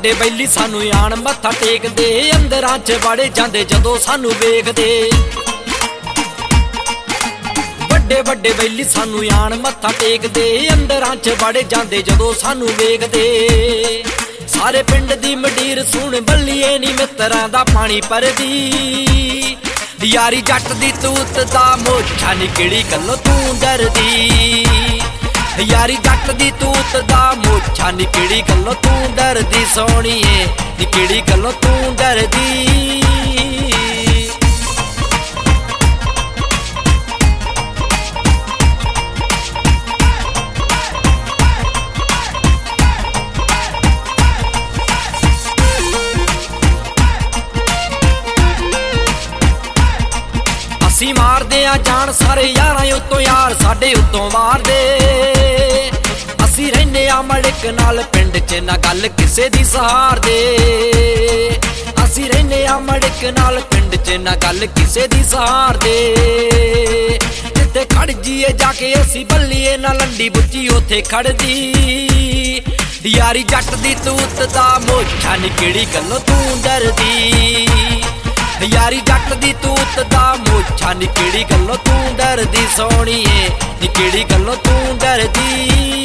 ਵੱਡੇ ਬੈਲੀ ਸਾਨੂੰ ਆਣ ਮੱਥਾ ਟੇਕਦੇ, ਅੰਦਰਾਂ 'ਚ ਵੜ ਜਾਂਦੇ ਜਦੋਂ ਸਾਨੂੰ ਵੇਖਦੇ। ਵੱਡੇ ਵੱਡੇ ਬੈਲੀ ਸਾਨੂੰ ਆਣ ਮੱਥਾ ਟੇਕਦੇ, ਅੰਦਰਾਂ 'ਚ ਵੜ ਜਾਂਦੇ ਜਦੋਂ ਸਾਨੂੰ ਵੇਖਦੇ। ਸਾਰੇ ਪਿੰਡ ਦੀ ਮੰਡੀਰ ਸੁਣ ਬੱਲੀਏ ਨੀ ਮਿੱਤਰਾਂ ਦਾ ਪਾਣੀ ਪਰਦੀ। ਯਾਰੀ ਜੱਟ ਦੀ ਤੂਤ ਦਾ ਮੋਛਾ ਨੀ ਕਿਹੜੀ ਗੱਲੋਂ ਤੂੰ ਡਰਦੀ। ਯਾਰੀ ਜੱਟ ਦੀ ਤੂਤ ਦਾ ਮੋਛਾ ਨੀ ਕਿਹੜੀ ਗੱਲੋਂ ਤੂੰ ਡਰਦੀ। ਸੋਹਣੀਏ ਨੀ ਕਿਹੜੀ ਗੱਲੋਂ ਤੂੰ ਡਰਦੀ। ਅਸੀਂ ਮਾਰਦੇ ਆ ਜਾਣ ਸਾਰੇ ਯਾਰਾਂ ਉੱਤੋਂ, ਯਾਰ ਸਾਡੇ ਉੱਤੋਂ ਮਾਰਦੇ। ਅਸੀਂ ਰਹਿੰਦੇ ਆ ਮੜਕ ਨਾਲ ਪਿੰਡ 'ਚ ਨਾ ਗੱਲ ਕਿਸੇ ਦੀ ਸਹਾਰਦੇ। ਅਸੀਂ ਰਹਿੰਦੇ ਆ ਮੜਕ ਨਾਲ ਪਿੰਡ 'ਚ ਨਾ ਗੱਲ ਕਿਸੇ ਦੀ ਸਹਾਰਦੇ। ਜਿੱਥੇ ਖੜ ਜੀਏ ਜਾ ਕੇ ਅਸੀਂ ਬੱਲੀਏ ਨਾ ਲੰਡੀ ਬੁੱਚੀ ਉੱਥੇ ਖੜਦੀ। ਯਾਰੀ ਜੱਟ ਦੀ ਤੂਤ ਦਾ ਮੋਛਾ ਨੀ ਕਿਹੜੀ ਗੱਲੋਂ ਤੂੰ ਡਰਦੀ। ਯਾਰੀ ਜੱਟ ਦੀ ਤੂਤ ਦਾ ਮੋਛਾ ਨੀ ਕਿਹੜੀ ਗੱਲੋਂ ਤੂੰ ਡਰਦੀ। ਸੋਹਣੀਏ ਨੀ ਕਿਹੜੀ ਗੱਲੋਂ ਤੂੰ ਡਰਦੀ।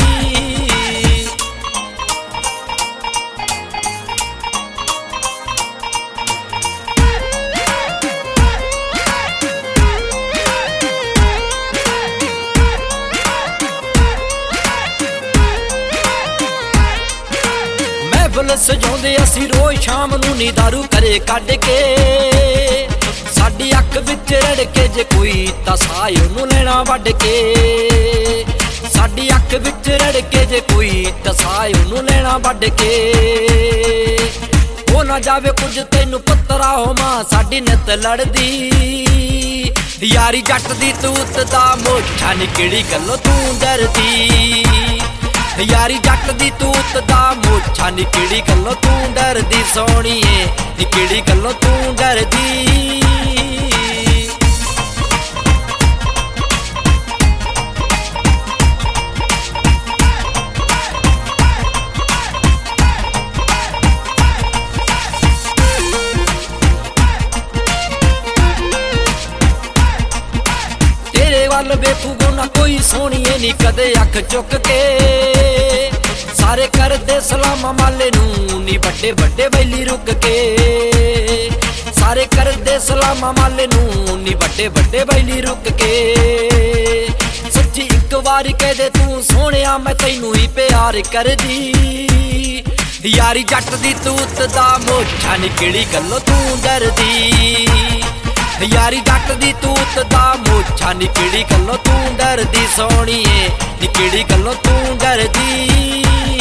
ਮਹਿਫਲ ਸਜਾਉਂਦੇ ਅਸੀਂ ਰੋਜ਼ ਸ਼ਾਮ ਨੂੰ ਨੀ ਦਾਰੂ ਘਰੇ ਕੱਢ ਕੇ। ਸਾਡੀ ਅੱਖ ਵਿੱਚ ਰੜਕੇ ਜੇ ਕੋਈ ਤਾਂ ਸਾਹ ਉਹਨੂੰ ਲੈਣਾ ਵੱਢ ਕੇ। ਸਾਡੀ ਅੱਖ ਵਿੱਚ ਰੜਕੇ ਜੇ ਕੋਈ ਤਾਂ ਸਾਹ ਉਹਨੂੰ ਲੈਣਾ ਵੱਢ ਕੇ। ਉਹ ਨਾ ਜਾਵੇ ਕੁਝ ਤੈਨੂੰ ਪੁੱਤਰਾ ਹੋ ਮਾਂ ਸਾਡੀ ਨਿੱਤ ਲੜਦੀ। ਯਾਰੀ ਜੱਟ ਦੀ ਤੂਤ ਦਾ ਮੋਛਾ ਨੀ ਕਿਹੜੀ ਗੱਲੋਂ ਤੂੰ ਡਰਦੀ। ਯਾਰੀ ਜੱਟ ਦੀ ਤੂਤ ਦਾ ਮੋਛਾ ਨੀ ਕਿਹੜੀ ਗੱਲੋਂ ਤੂੰ ਡਰਦੀ। ਸੋਹਣੀਏ ਨੀ ਕਿਹੜੀ ਗੱਲੋਂ ਤੂੰ ਡਰਦੀ। ਤੇਰੇ ਵੱਲ ਵੇਖੂਗਾ ਨਾ ਕੋਈ ਸੋਹਣੀਏ ਨੀ ਕਦੇ ਅੱਖ ਚੁੱਕ ਕੇ। ਸਾਰੇ ਕਰਦੇ ਸਲਾਮਾਂ ਮਾਲੇ ਨੂੰ ਨੀ ਵੱਡੇ ਵੱਡੇ ਬੈਲੀ ਰੁਕ ਕੇ। ਸਾਰੇ ਕਰਦੇ ਸਲਾਮਾਂ ਮਾਲੇ ਨੂੰ ਨੀ ਵੱਡੇ ਵੱਡੇ ਬੈਲੀ ਰੁਕ ਕੇ। ਸੱਚੀ ਇੱਕ ਵਾਰ ਕਹਦੇ ਤੂੰ ਸੋਹਣਿਆ ਮੈਂ ਤੈਨੂੰ ਹੀ ਪਿਆਰ ਕਰਦੀ। ਯਾਰੀ ਜੱਟ ਦੀ ਤੂਤ ਦਾ ਮੋਛਾ ਨੀ ਕਿਹੜੀ ਗੱਲੋਂ ਤੂੰ ਡਰਦੀ। ਯਾਰੀ ਜੱਟ ਦੀ ਤੂਤ ਦਾ ਮੋਛਾ ਨੀ ਕਿਹੜੀ ਗੱਲੋਂ ਤੂੰ ਡਰਦੀ। ਸੋਹਣੀਏ ਨੀ ਕਿਹੜੀ ਗੱਲੋਂ ਤੂੰ ਡਰਦੀ।